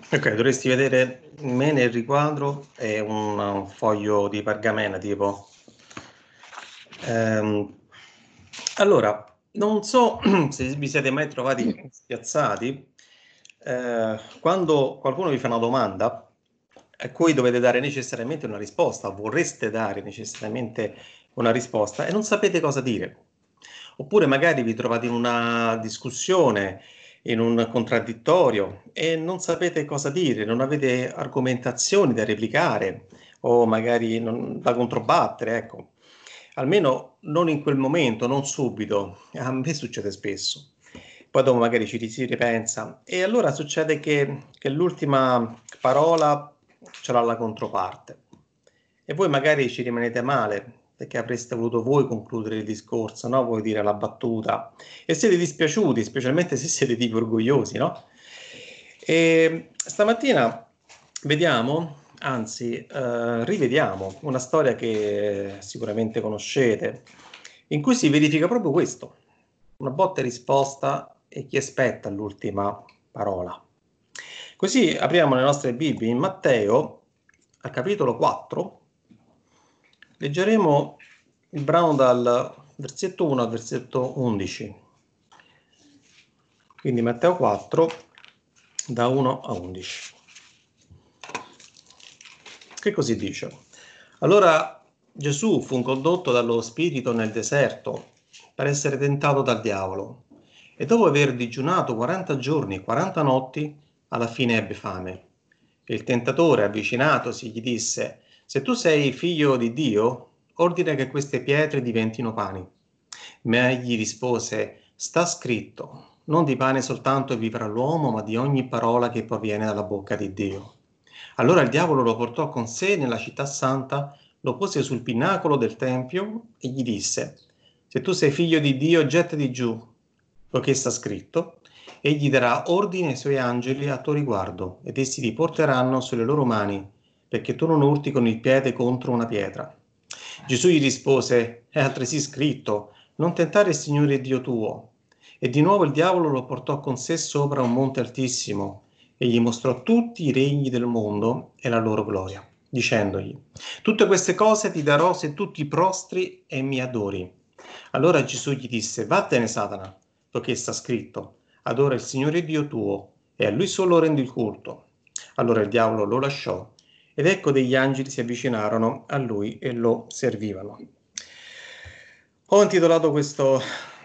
Ok, dovresti vedere me nel riquadro è un foglio di pergamena tipo. Ehm, allora, non so se vi siete mai trovati spiazzati quando qualcuno vi fa una domanda a cui dovete dare necessariamente una risposta, vorreste dare necessariamente una risposta e non sapete cosa dire. Oppure magari vi trovate in una discussione, in un contraddittorio e non sapete cosa dire, non avete argomentazioni da replicare o magari da controbattere, ecco. Almeno non in quel momento, non subito. A me succede spesso. Poi dopo magari si ripensa e allora succede che l'ultima parola ce l'ha la controparte. E voi magari ci rimanete male perché avreste voluto voi concludere il discorso, no? Voi dire la battuta e siete dispiaciuti, specialmente se siete tipo orgogliosi, no? E stamattina vediamo, anzi, rivediamo una storia che sicuramente conoscete, in cui si verifica proprio questo, una botta e risposta e chi aspetta l'ultima parola. Così apriamo le nostre Bibbie in Matteo, al capitolo 4, leggeremo il brano dal versetto 1 al versetto 11. Quindi Matteo 4, da 1 a 11. Che così dice? Allora Gesù fu condotto dallo Spirito nel deserto per essere tentato dal diavolo e dopo aver digiunato 40 giorni e 40 notti, alla fine ebbe fame. E il tentatore, avvicinatosi, gli disse: Se tu sei figlio di Dio, ordina che queste pietre diventino pani. Ma egli rispose: Sta scritto, non di pane soltanto vivrà l'uomo, ma di ogni parola che proviene dalla bocca di Dio. Allora il diavolo lo portò con sé nella città santa, lo pose sul pinnacolo del tempio e gli disse: Se tu sei figlio di Dio, gettati giù, poiché sta scritto: Egli darà ordine ai suoi angeli a tuo riguardo, ed essi ti porteranno sulle loro mani, perché tu non urti con il piede contro una pietra. Gesù gli rispose: È altresì scritto: Non tentare il Signore Dio tuo. E di nuovo il diavolo lo portò con sé sopra un monte altissimo e gli mostrò tutti i regni del mondo e la loro gloria, dicendogli: Tutte queste cose ti darò se tu ti prostri e mi adori. Allora Gesù gli disse: Vattene, Satana, poiché sta scritto: Adora il Signore Dio tuo e a lui solo rendi il culto. Allora il diavolo lo lasciò ed ecco degli angeli si avvicinarono a lui e lo servivano. Ho intitolato questo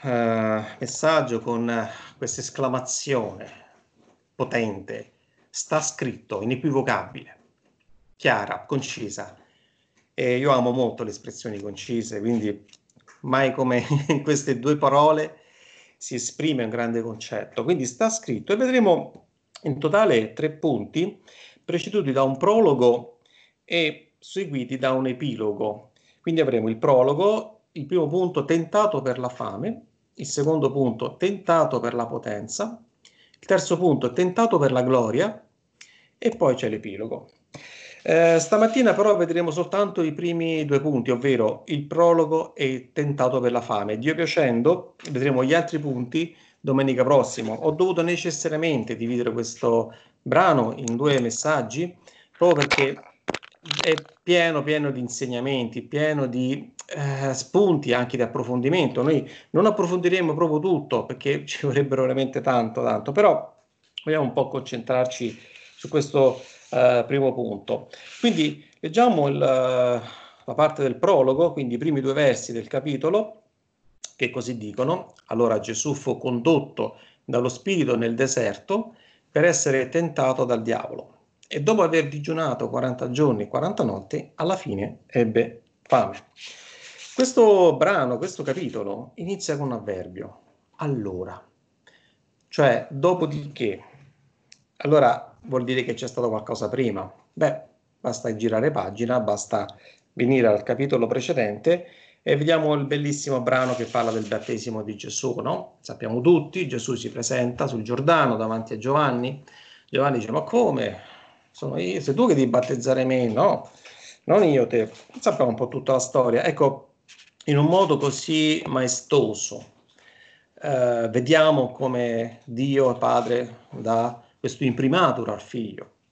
messaggio con questa esclamazione potente: sta scritto, inequivocabile, chiara, concisa. E io amo molto le espressioni concise, quindi mai come in queste due parole si esprime un grande concetto. Quindi sta scritto e vedremo in totale 3 punti preceduti da un prologo e seguiti da un epilogo. Quindi avremo il prologo, il primo punto tentato per la fame, il secondo punto tentato per la potenza, il terzo punto tentato per la gloria e poi c'è l'epilogo. Stamattina però vedremo soltanto i primi 2 punti, ovvero il prologo e il tentato per la fame. Dio piacendo, vedremo gli altri punti domenica prossima. Ho dovuto necessariamente dividere questo brano in 2 messaggi, proprio perché è pieno di insegnamenti, pieno di spunti anche di approfondimento. Noi non approfondiremo proprio tutto perché ci vorrebbero veramente tanto, però vogliamo un po' concentrarci su questo primo punto. Quindi leggiamo la parte del prologo, quindi i primi 2 versi del capitolo, che così dicono: Allora Gesù fu condotto dallo Spirito nel deserto per essere tentato dal diavolo. E dopo aver digiunato 40 giorni e 40 notti, alla fine ebbe fame. Questo brano, questo capitolo, inizia con un avverbio: allora, cioè dopodiché. Allora vuol dire che c'è stato qualcosa prima. Beh, basta girare pagina, basta venire al capitolo precedente e vediamo il bellissimo brano che parla del battesimo di Gesù, no? Sappiamo tutti, Gesù si presenta sul Giordano davanti a Giovanni. Giovanni dice: Ma come? Sono io, sei tu che devi battezzare me? No, non io te. Sappiamo un po' tutta la storia. Ecco, in un modo così maestoso, vediamo come Dio Padre dà questo imprimatur al figlio.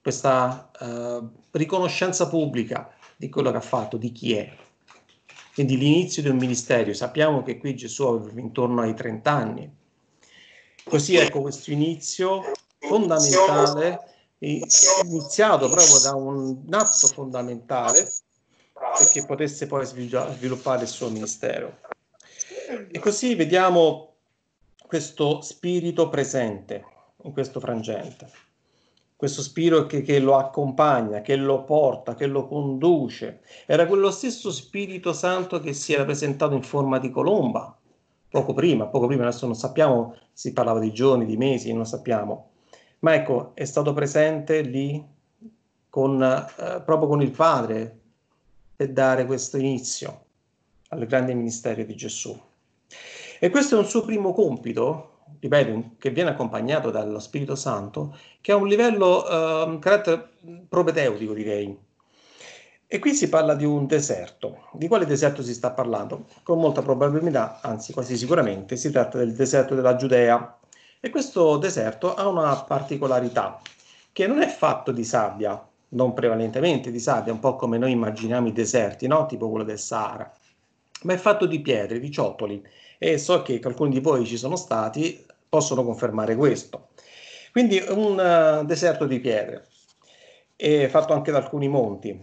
questa riconoscenza pubblica di quello che ha fatto, di chi è. Quindi l'inizio di un ministero. Sappiamo che qui Gesù aveva intorno ai 30 anni. Così ecco questo inizio fondamentale, iniziato proprio da un atto fondamentale perché potesse poi sviluppare il suo ministero. E così vediamo questo spirito presente in questo frangente, questo spirito che lo accompagna, che lo porta, che lo conduce. Era quello stesso Spirito Santo che si era presentato in forma di colomba poco prima, adesso non sappiamo, si parlava di giorni, di mesi, non sappiamo, ma ecco, è stato presente lì proprio con il Padre per dare questo inizio al grande ministero di Gesù. E questo è un suo primo compito, ripeto, che viene accompagnato dallo Spirito Santo, che ha un livello, un carattere propedeutico, direi. E qui si parla di un deserto. Di quale deserto si sta parlando? Con molta probabilità, anzi quasi sicuramente, si tratta del deserto della Giudea. E questo deserto ha una particolarità, che non è fatto di sabbia, non prevalentemente di sabbia, un po' come noi immaginiamo i deserti, no? Tipo quello del Sahara, ma è fatto di pietre, di ciottoli. E so che alcuni di voi ci sono stati, possono confermare questo. Quindi un deserto di pietre, è fatto anche da alcuni monti.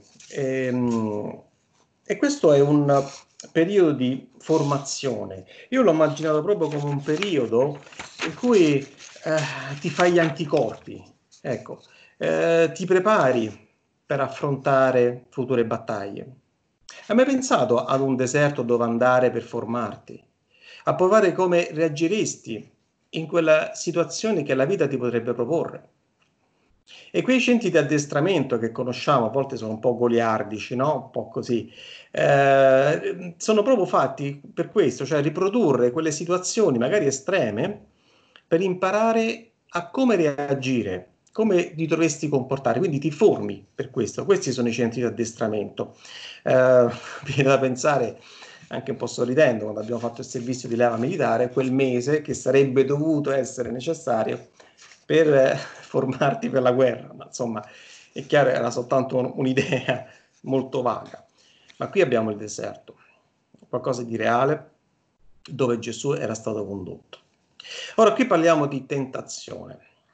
E questo è un periodo di formazione. Io l'ho immaginato proprio come un periodo in cui ti fai gli anticorpi, ecco, ti prepari per affrontare future battaglie. Hai mai pensato ad un deserto dove andare per formarti? A provare come reagiresti in quella situazione che la vita ti potrebbe proporre? E quei centri di addestramento che conosciamo, a volte sono un po' goliardici, no? Un po' così, sono proprio fatti per questo, cioè riprodurre quelle situazioni magari estreme per imparare a come reagire, come ti dovresti comportare, quindi ti formi per questo. Questi sono i centri di addestramento. Viene da pensare, anche un po' sorridendo, quando abbiamo fatto il servizio di leva militare, quel mese che sarebbe dovuto essere necessario per formarti per la guerra, ma insomma è chiaro, era soltanto un'idea molto vaga. Ma qui abbiamo il deserto, qualcosa di reale, dove Gesù era stato condotto. Ora qui parliamo di tentazione,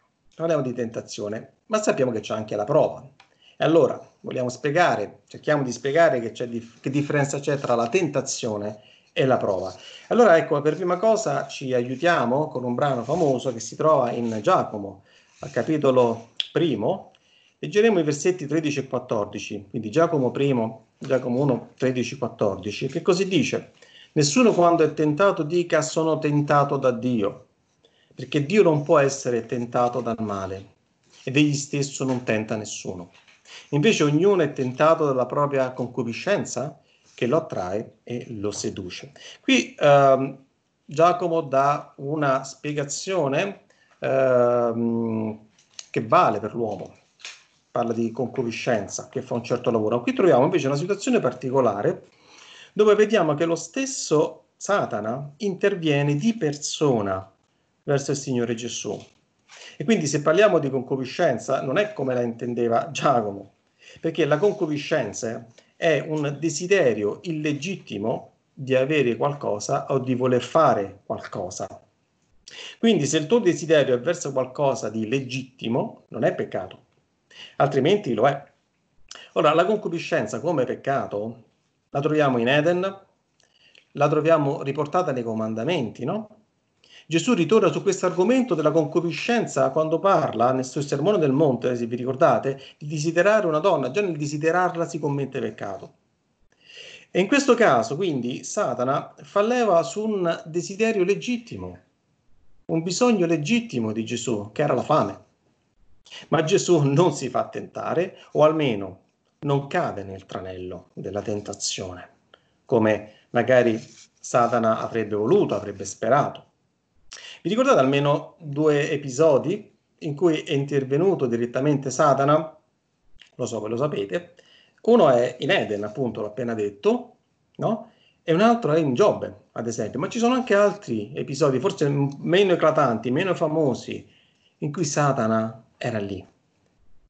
ma sappiamo che c'è anche la prova. E allora vogliamo spiegare, cerchiamo di spiegare che differenza c'è tra la tentazione e la prova. Allora ecco, per prima cosa ci aiutiamo con un brano famoso che si trova in Giacomo, al capitolo primo. Leggeremo i versetti 13 e 14, quindi Giacomo 1, 13, 14, che così dice: nessuno quando è tentato dica sono tentato da Dio, perché Dio non può essere tentato dal male, ed egli stesso non tenta nessuno. Invece ognuno è tentato dalla propria concupiscenza, che lo attrae e lo seduce. Qui Giacomo dà una spiegazione che vale per l'uomo. Parla di concupiscenza, che fa un certo lavoro. Qui troviamo invece una situazione particolare dove vediamo che lo stesso Satana interviene di persona verso il Signore Gesù. E quindi se parliamo di concupiscenza non è come la intendeva Giacomo, perché la concupiscenza è un desiderio illegittimo di avere qualcosa o di voler fare qualcosa. Quindi se il tuo desiderio è verso qualcosa di legittimo, non è peccato, altrimenti lo è. Ora, la concupiscenza come peccato la troviamo in Eden, la troviamo riportata nei comandamenti, no? Gesù ritorna su questo argomento della concupiscenza quando parla nel suo sermone del monte, se vi ricordate, di desiderare una donna. Già nel desiderarla si commette peccato. E in questo caso, quindi, Satana fa leva su un desiderio legittimo, un bisogno legittimo di Gesù, che era la fame. Ma Gesù non si fa tentare, o almeno non cade nel tranello della tentazione, come magari Satana avrebbe voluto, avrebbe sperato. Vi ricordate almeno 2 episodi in cui è intervenuto direttamente Satana? Lo so, ve lo sapete. Uno è in Eden, appunto, l'ho appena detto, no? E un altro è in Giobbe, ad esempio. Ma ci sono anche altri episodi, forse meno eclatanti, meno famosi, in cui Satana era lì.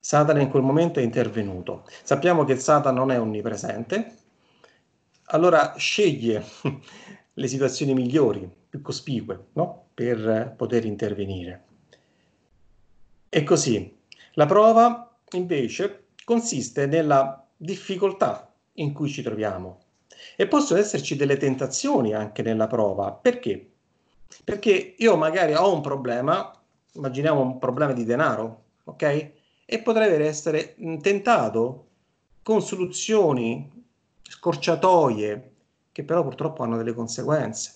Satana in quel momento è intervenuto. Sappiamo che Satana non è onnipresente, allora sceglie le situazioni migliori, più cospicue, no? Per poter intervenire. E così, la prova invece consiste nella difficoltà in cui ci troviamo. E possono esserci delle tentazioni anche nella prova. Perché? Perché io magari ho un problema, immaginiamo un problema di denaro, ok? E potrei essere tentato con soluzioni, scorciatoie, che però purtroppo hanno delle conseguenze.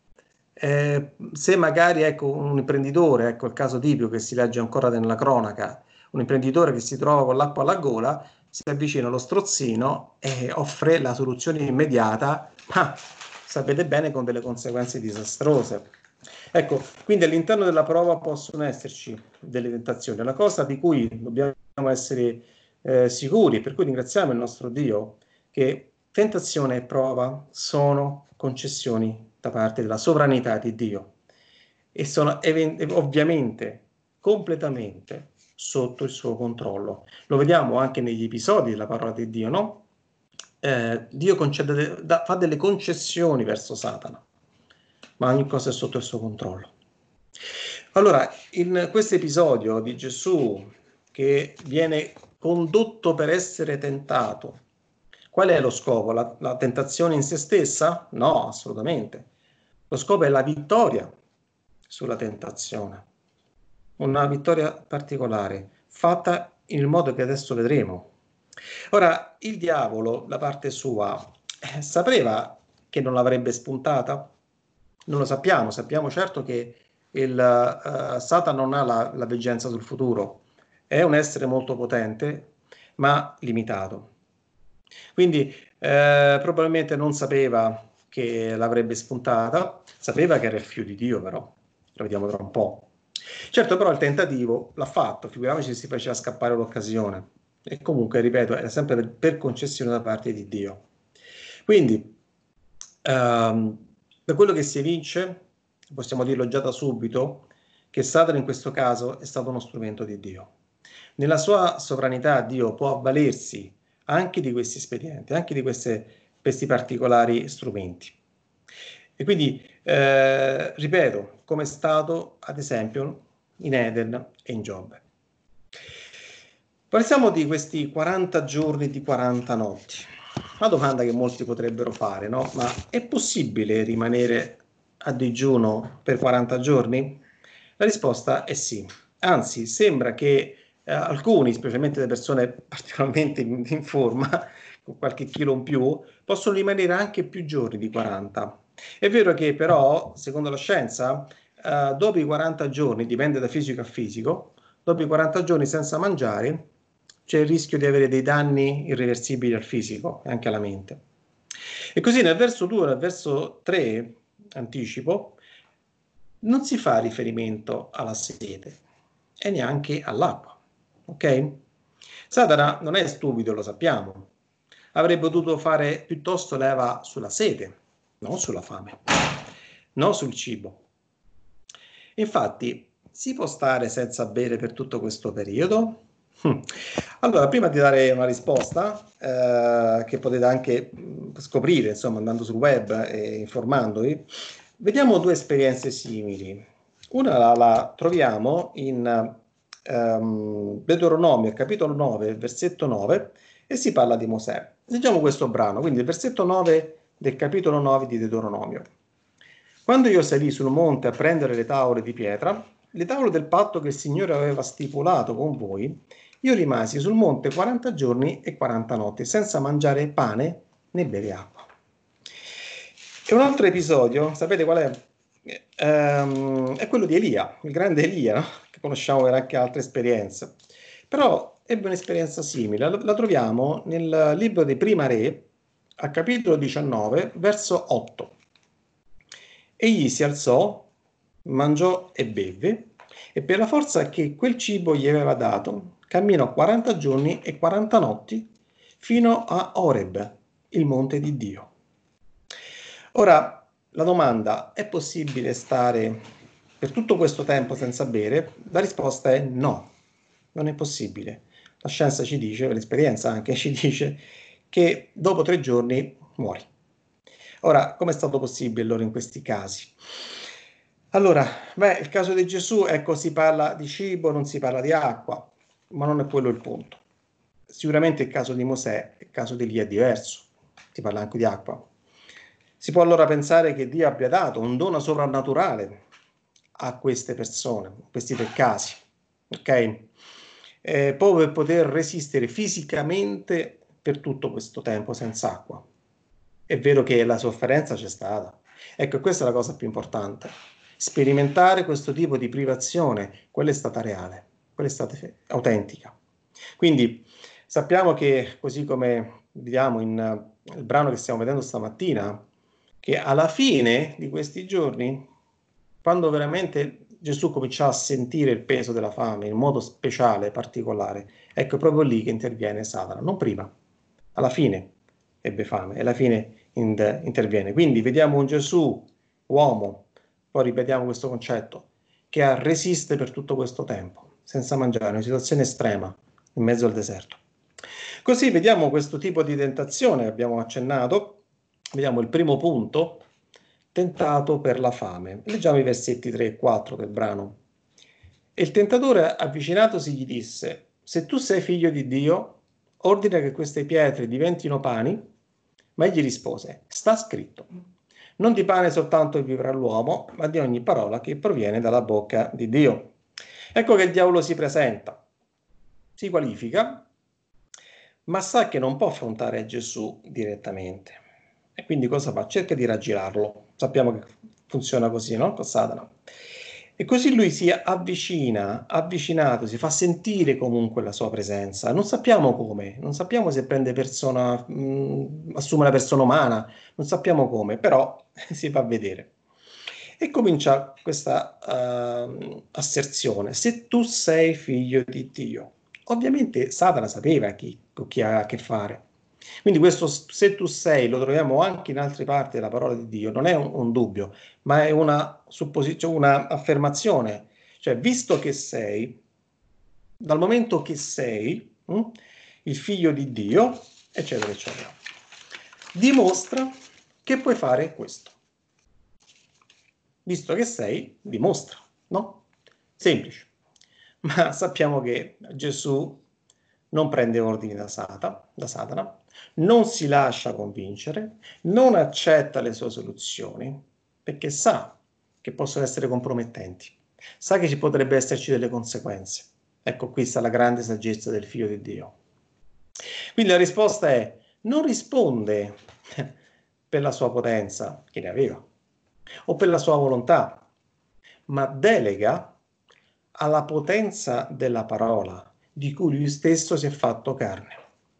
Se magari ecco, un imprenditore, ecco il caso tipico che si legge ancora nella cronaca, un imprenditore che si trova con l'acqua alla gola, si avvicina allo strozzino e offre la soluzione immediata, ma sapete bene con delle conseguenze disastrose. Ecco, quindi all'interno della prova possono esserci delle tentazioni, la cosa di cui dobbiamo essere sicuri, per cui ringraziamo il nostro Dio che tentazione e prova sono concessioni da parte della sovranità di Dio e sono ovviamente completamente sotto il suo controllo. Lo vediamo anche negli episodi della parola di Dio, no? Dio fa delle concessioni verso Satana, ma ogni cosa è sotto il suo controllo. Allora, in questo episodio di Gesù che viene condotto per essere tentato, qual è lo scopo? La tentazione in se stessa? No, assolutamente. Lo scopo è la vittoria sulla tentazione, una vittoria particolare, fatta in il modo che adesso vedremo. Ora, il diavolo, da parte sua, sapeva che non l'avrebbe spuntata? Non lo sappiamo, sappiamo certo che Satana non ha la veggenza sul futuro, è un essere molto potente, ma limitato. Quindi probabilmente non sapeva che l'avrebbe spuntata, sapeva che era il figlio di Dio, però lo vediamo tra un po'. Certo, però il tentativo l'ha fatto, figuriamoci se si faceva scappare l'occasione. E comunque, ripeto, era sempre per concessione da parte di Dio. Quindi, da quello che si evince, possiamo dirlo già da subito, che Satana in questo caso è stato uno strumento di Dio. Nella sua sovranità Dio può avvalersi anche di questi espedienti, anche di questi particolari strumenti. E quindi, ripeto, come è stato ad esempio in Eden e in Giobbe. Parliamo di questi 40 giorni di 40 notti. Una domanda che molti potrebbero fare, no? Ma è possibile rimanere a digiuno per 40 giorni? La risposta è sì. Anzi, sembra che alcuni, specialmente le persone particolarmente in forma, con qualche chilo in più, possono rimanere anche più giorni di 40. È vero che però, secondo la scienza, dopo i 40 giorni, dipende da fisico a fisico, dopo i 40 giorni senza mangiare c'è il rischio di avere dei danni irreversibili al fisico e anche alla mente. E così nel verso 2 e nel verso 3, anticipo, non si fa riferimento alla sete e neanche all'acqua, ok? Satana non è stupido, lo sappiamo. Avrebbe potuto fare piuttosto leva sulla sete, non sulla fame, non sul cibo. Infatti, si può stare senza bere per tutto questo periodo? Allora, prima di dare una risposta, che potete anche scoprire, insomma, andando sul web e informandovi, vediamo due esperienze simili. Una la troviamo in Deuteronomio, capitolo 9, versetto 9, e si parla di Mosè. Leggiamo questo brano, quindi il versetto 9 del capitolo 9 di Deuteronomio. Quando io salì sul monte a prendere le tavole di pietra, le tavole del patto che il Signore aveva stipulato con voi, io rimasi sul monte 40 giorni e 40 notti, senza mangiare pane né bere acqua. E un altro episodio, sapete qual è? È quello di Elia, il grande Elia, no? Che conosciamo per anche altre esperienze. Però ebbe un'esperienza simile, la troviamo nel libro dei Prima Re, a capitolo 19, verso 8. Egli si alzò, mangiò e bevve, e per la forza che quel cibo gli aveva dato, camminò 40 giorni e 40 notti fino a Oreb, il monte di Dio. Ora, la domanda: è possibile stare per tutto questo tempo senza bere? La risposta è no, non è possibile. La scienza ci dice, l'esperienza anche ci dice, che dopo 3 giorni muori. Ora, come è stato possibile allora in questi casi? Allora, il caso di Gesù, ecco, si parla di cibo, non si parla di acqua, ma non è quello il punto. Sicuramente il caso di Mosè, il caso di Elia è diverso, si parla anche di acqua. Si può allora pensare che Dio abbia dato un dono sovrannaturale a queste persone, questi 3 casi, ok? Proprio per poter resistere fisicamente per tutto questo tempo senza acqua. È vero che la sofferenza c'è stata. Ecco, questa è la cosa più importante. Sperimentare questo tipo di privazione, quella è stata reale, quella è stata autentica. Quindi sappiamo che, così come vediamo nel brano che stiamo vedendo stamattina, che alla fine di questi giorni, quando veramente Gesù cominciò a sentire il peso della fame in modo speciale, particolare, ecco, è proprio lì che interviene Satana, non prima, alla fine ebbe fame e alla fine interviene. Quindi vediamo un Gesù, uomo, poi ripetiamo questo concetto, che resiste per tutto questo tempo, senza mangiare, una situazione estrema, in mezzo al deserto. Così vediamo questo tipo di tentazione, abbiamo accennato, vediamo il primo punto, tentato per la fame. Leggiamo i versetti 3 e 4 del brano. E il tentatore, avvicinatosi, gli disse: se tu sei figlio di Dio, ordina che queste pietre diventino pani. Ma egli rispose: sta scritto, non di pane soltanto vivrà l'uomo, ma di ogni parola che proviene dalla bocca di Dio. Ecco che il diavolo si presenta, si qualifica, ma sa che non può affrontare Gesù direttamente. E quindi cosa fa? Cerca di raggirarlo. Sappiamo che funziona così, no? Con Satana. E così lui si avvicinato, si fa sentire comunque la sua presenza. Non sappiamo come, non sappiamo se prende persona, assume la persona umana, non sappiamo come, però si fa vedere. E comincia questa asserzione: se tu sei figlio di Dio. Ovviamente Satana sapeva con chi ha a che fare. Quindi questo se tu sei lo troviamo anche in altre parti della parola di Dio, non è un dubbio, ma è una supposizione, una affermazione. Cioè, visto che sei, dal momento che sei il figlio di Dio, eccetera, eccetera, dimostra che puoi fare questo. Visto che sei, dimostra, no? Semplice. Ma sappiamo che Gesù non prende ordini da Satana, non si lascia convincere, non accetta le sue soluzioni, perché sa che possono essere compromettenti, sa che ci potrebbe esserci delle conseguenze. Ecco, qui sta la grande saggezza del Figlio di Dio. Quindi la risposta è: non risponde per la sua potenza, che ne aveva, o per la sua volontà, ma delega alla potenza della parola, di cui lui stesso si è fatto carne.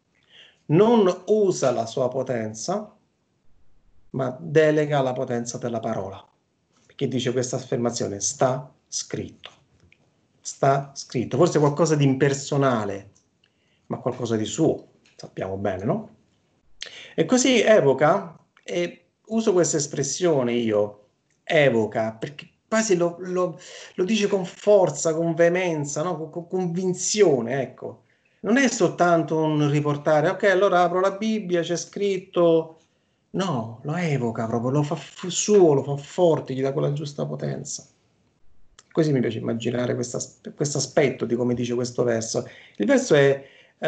Non usa la sua potenza, ma delega la potenza della parola. Perché dice questa affermazione: sta scritto. Sta scritto. Forse qualcosa di impersonale, ma qualcosa di suo, sappiamo bene, no? E così evoca, e uso questa espressione io, evoca, perché quasi lo dice con forza, con veemenza, no? Con convinzione, ecco. Non è soltanto un riportare, ok, allora apro la Bibbia, c'è scritto. No, lo evoca proprio, lo fa suo, lo fa forte, gli dà quella giusta potenza. Così mi piace immaginare questo aspetto di come dice questo verso. Il verso è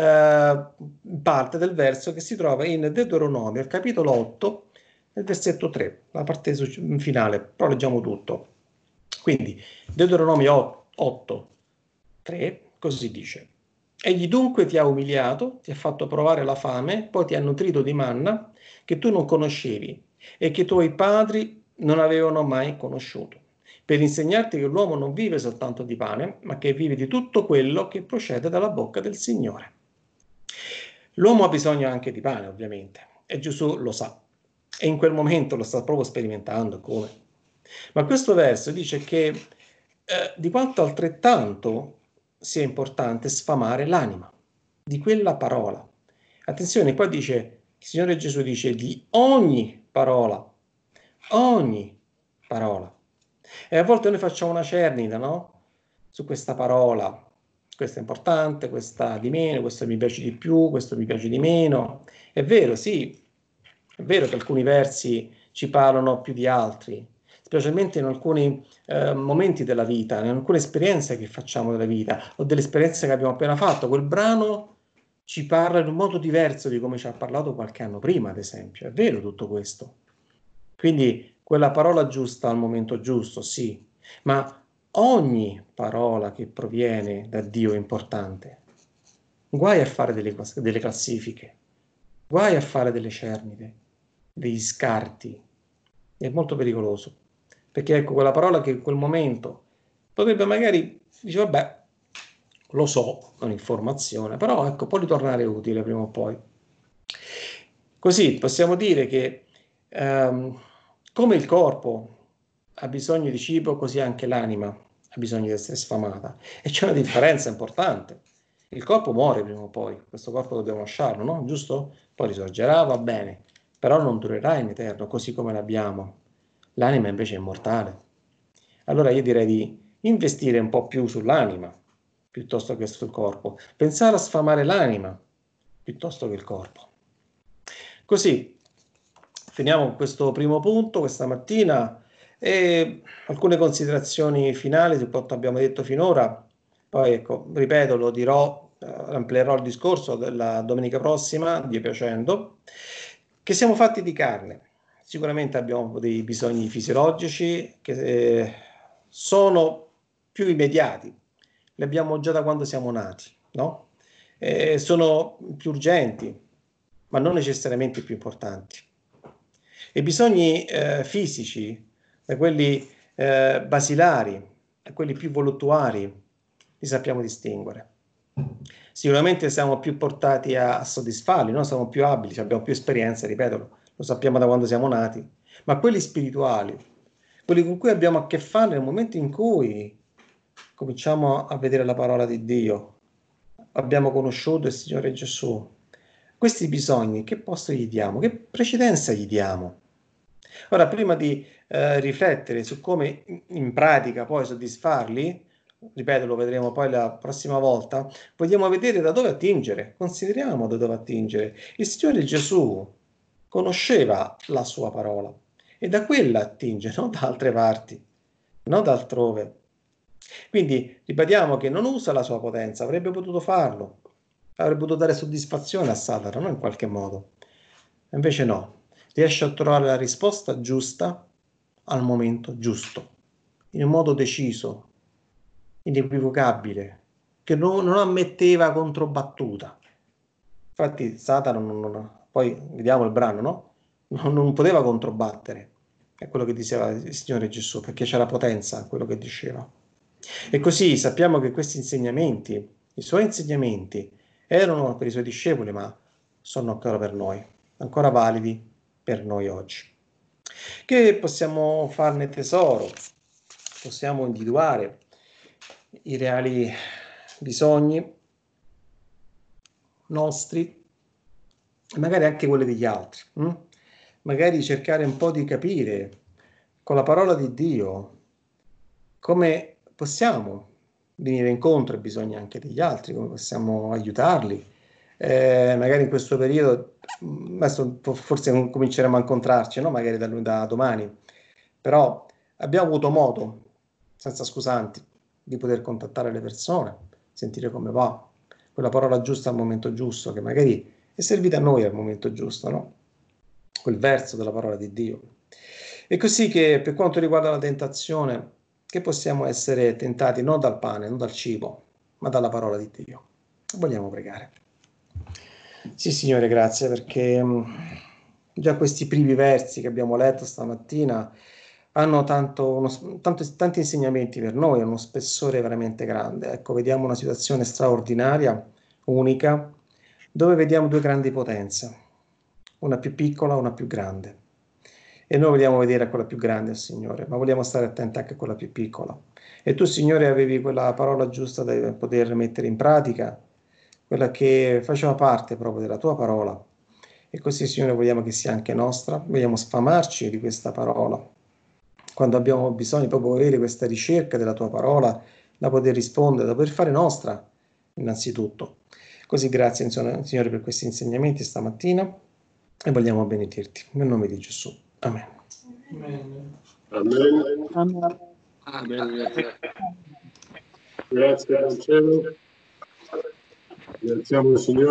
parte del verso che si trova in Deuteronomio, al capitolo 8, nel versetto 3, la parte finale, però leggiamo tutto. Quindi, Deuteronomio 8, 3, così dice: egli dunque ti ha umiliato, ti ha fatto provare la fame, poi ti ha nutrito di manna che tu non conoscevi e che i tuoi padri non avevano mai conosciuto, per insegnarti che l'uomo non vive soltanto di pane, ma che vive di tutto quello che procede dalla bocca del Signore. L'uomo ha bisogno anche di pane, ovviamente, e Gesù lo sa, e in quel momento lo sta proprio sperimentando come. Ma questo verso dice che di quanto altrettanto sia importante sfamare l'anima di quella parola. Attenzione, qua dice, il Signore Gesù dice di ogni parola, ogni parola. E a volte noi facciamo una cernita, no? Su questa parola, Questo è importante, questa di meno, questo mi piace di più, questo mi piace di meno. È vero, sì, è vero che alcuni versi ci parlano più di altri, specialmente in alcuni momenti della vita, in alcune esperienze che facciamo della vita o delle esperienze che abbiamo appena fatto. Quel brano ci parla in un modo diverso di come ci ha parlato qualche anno prima, ad esempio. È vero tutto questo. Quindi quella parola giusta al momento giusto, sì, ma ogni parola che proviene da Dio è importante. Guai a fare delle classifiche, guai a fare delle cernite, degli scarti. È molto pericoloso, perché ecco, quella parola che in quel momento potrebbe magari, dice vabbè, lo so, è un'informazione, però ecco, può ritornare utile prima o poi. Così possiamo dire che come il corpo ha bisogno di cibo, così anche l'anima ha bisogno di essere sfamata. E c'è una differenza importante. Il corpo muore prima o poi, questo corpo dobbiamo lasciarlo, no? Giusto? Poi risorgerà, va bene, però non durerà in eterno, così come l'abbiamo. L'anima invece è immortale. Allora io direi di investire un po' più sull'anima, piuttosto che sul corpo. Pensare a sfamare l'anima, piuttosto che il corpo. Così, finiamo questo primo punto questa mattina e alcune considerazioni finali su quanto abbiamo detto finora. Poi, ecco, ripeto, lo dirò, amplierò il discorso della domenica prossima, Dio piacendo, che siamo fatti di carne. Sicuramente abbiamo dei bisogni fisiologici che sono più immediati, li abbiamo già da quando siamo nati, no? Sono più urgenti, ma non necessariamente più importanti. I bisogni fisici, da quelli basilari a quelli più voluttuari, li sappiamo distinguere. Sicuramente siamo più portati a soddisfarli, no? Siamo più abili, abbiamo più esperienza, ripeto, lo sappiamo da quando siamo nati, ma quelli spirituali, quelli con cui abbiamo a che fare nel momento in cui cominciamo a vedere la parola di Dio, abbiamo conosciuto il Signore Gesù, questi bisogni, che posto gli diamo? Che precedenza gli diamo? Ora, prima di riflettere su come in pratica poi soddisfarli, ripeto, lo vedremo poi la prossima volta, vogliamo vedere da dove attingere, consideriamo da dove attingere. Il Signore Gesù conosceva la sua parola e da quella attinge, non da altre parti, non da altrove. Quindi ribadiamo che non usa la sua potenza, avrebbe potuto farlo, avrebbe potuto dare soddisfazione a Satana, no? In qualche modo. Invece no, riesce a trovare la risposta giusta al momento giusto, in un modo deciso, inequivocabile, che non ammetteva controbattuta. Infatti Satana, poi vediamo il brano, no? Non poteva controbattere, è quello che diceva il Signore Gesù, perché c'era potenza in quello che diceva. E così sappiamo che questi insegnamenti, i suoi insegnamenti, erano per i suoi discepoli, ma sono ancora per noi, ancora validi per noi oggi. Che possiamo farne tesoro, possiamo individuare i reali bisogni nostri e magari anche quelli degli altri. Magari cercare un po' di capire con la parola di Dio come possiamo venire incontro ai bisogni anche degli altri, come possiamo aiutarli. Magari in questo periodo, adesso forse cominceremo a incontrarci, no? Magari da domani, però abbiamo avuto modo, senza scusanti, di poter contattare le persone, sentire come va, quella parola giusta al momento giusto, che magari è servita a noi al momento giusto, no? Quel verso della parola di Dio. E così che per quanto riguarda la tentazione, che possiamo essere tentati non dal pane, non dal cibo, ma dalla parola di Dio. Vogliamo pregare. Sì, Signore, grazie perché già questi primi versi che abbiamo letto stamattina hanno tanti insegnamenti per noi, hanno uno spessore veramente grande. Ecco, vediamo una situazione straordinaria, unica, dove vediamo due grandi potenze, una più piccola, una più grande. E noi vogliamo vedere quella più grande, Signore, ma vogliamo stare attenti anche a quella più piccola. E tu, Signore, avevi quella parola giusta da poter mettere in pratica, quella che faceva parte proprio della tua parola. E così, Signore, vogliamo che sia anche nostra, vogliamo sfamarci di questa parola. Quando abbiamo bisogno proprio di avere questa ricerca della tua parola, da poter rispondere, da poter fare nostra innanzitutto. Così grazie, insomma, Signore, per questi insegnamenti stamattina e vogliamo benedirti. Nel nome di Gesù. Amen. Amen. Amen. Amen. Grazie al cielo. Ringraziamo il Signore.